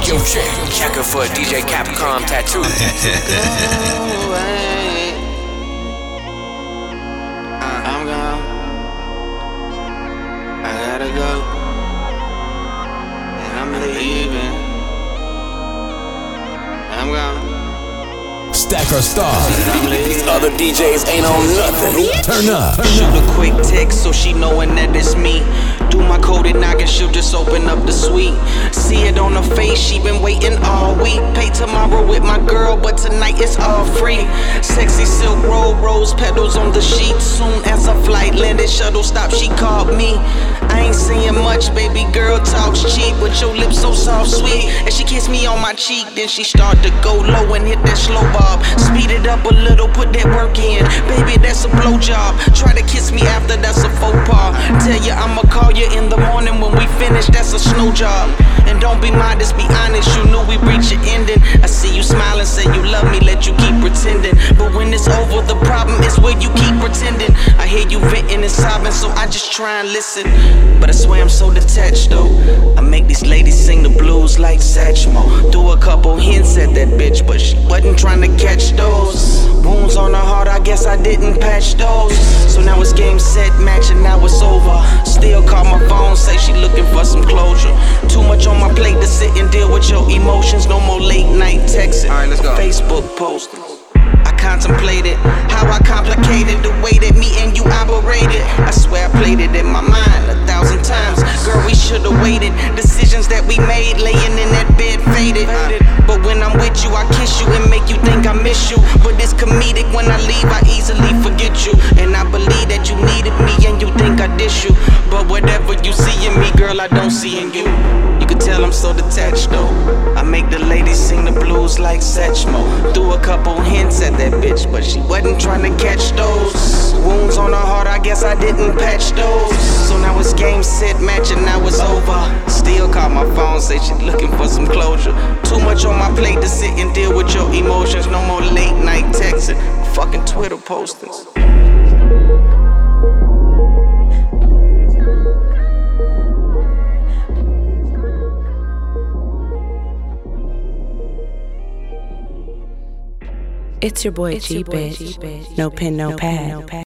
Yo, check her for a DJ Capcom tattoo. I'm gone. I gotta go. And I'm leaving. I'm gone. Stack our stars. These other DJs ain't on nothing. Turn up. Shoot a quick text so she knowing that it's me. Do my coded knock and she'll just open up the suite. See it on her face, she been waiting all week. Pay tomorrow with my girl, but tonight it's all free. Sexy silk roll, rose petals on the sheet. Soon as her flight landed, shuttle stop, she called me. I ain't saying much, baby girl talks cheap, but your lips so soft, sweet. And she kissed me on my cheek, then she start to go low and hit that slow bob. Speed it up a little, put that work in. Baby, that's a blowjob. Try to kiss me after, that's a faux pas. Tell you I'ma call you in the morning when we finish, that's a snow job. And don't be modest, be honest, you knew we reached your ending. I see you smiling, say you love me, let you keep pretending. But when it's over, the problem is where you keep pretending. I hear you venting and sobbing, so I just try and listen. But I swear I'm so detached though. I make these ladies sing the blues like Satchmo. Threw a couple hints at that bitch, but she wasn't trying to catch those. Wounds on her heart, I guess I didn't patch those. So now it's game, set, match, and now it's over. Still call my phone, say she looking for some closure. Too much on my plate to sit and deal with your emotions. No more late night texting. Alright, let's go. Facebook posting. I contemplated how I complicated the way that me and you operated. I swear I played it in my mind 1,000 times. Girl, we should've waited. Decisions that we made, laying in that bed faded. But when I'm with you, I kiss you and make you think I miss you. But it's comedic when I leave, I easily forget you. And I believe that you needed me and you think I dish you. But whatever you see in me, girl, I don't see in you. You can tell I'm so detached though. I make the ladies sing the blues like Satchmo. Threw a couple hints at that bitch, but she wasn't trying to catch those. Wounds on her heart, I guess I didn't patch those. So now it's game, set, match, and now it's over. Still call my phone, say she looking for some closure. Too much on my plate to sit and deal with your emotions. No more late night texting, fucking Twitter postings. It's your boy G-Bitch. No pen, no pad.